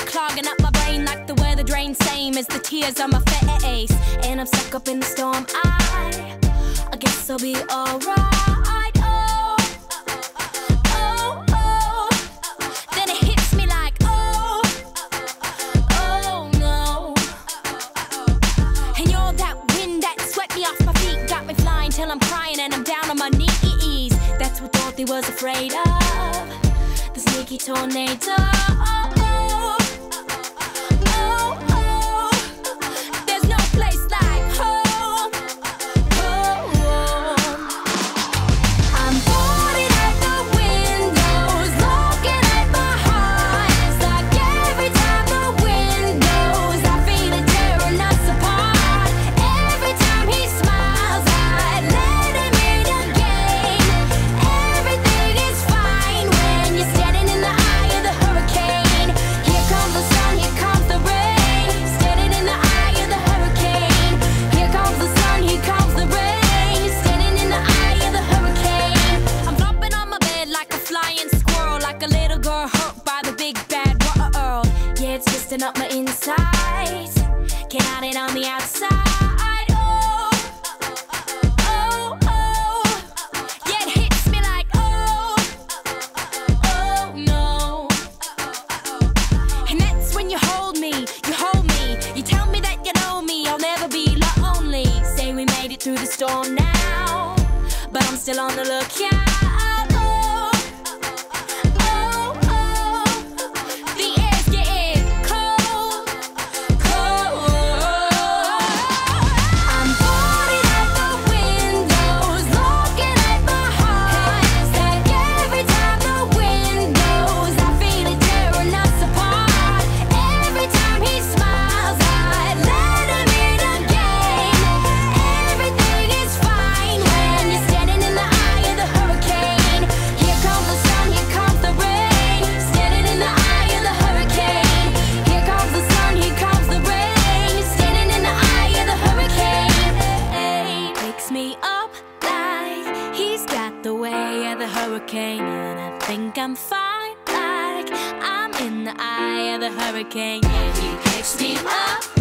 clogging up my brain like the weather drain, same as the tears on my face. And I'm stuck up in the storm. I guess I'll be alright. Oh, oh, oh. Then it hits me like, oh, oh no. And you're that wind that swept me off my feet, got me flying till I'm crying and I'm down on my knees. That's what Dorothy was afraid of, the sneaky tornado. There's no place like home. I'm boarding at the windows, looking at my heart. It's like every time the wind blows, I feel it tearing us apart. Every time he smiles, I let him in again. Everything is fine when you're standing in the eye of the hurricane. Here comes the sun, here comes the rain. Standing in the eye of the hurricane. Here comes the sun, here comes the rain. Standing in the eye of the hurricane. I'm flopping on my bed like a flying squirrel, like a little girl hurt by the big bad world. Yeah, it's twisting up my insides, can't hide it on the outside. Oh, oh, oh. Yeah, it hits me like, oh, oh no. And that's when you hold me, you tell me that you know me, I'll never be lonely. Say we made it through the storm now, but I'm still on the lookout. Oh, oh, oh. The air's getting cold, cold. I'm boarding at the windows, looking at my heart. It's like every time the wind blows, I feel it tearing us apart. Every time he smiles, I let him in again. Everything is fine when you're standing in the eye of the hurricane. Here comes the sun, here comes the rain. Standing in the eye of the hurricane. Here comes the sun, here comes the rain. Standing in the eye of the hurricane. Hey, picks me up like he's got the way of the hurricane. And I think I'm fine, like I'm in the eye of the hurricane. Yeah, he picks me up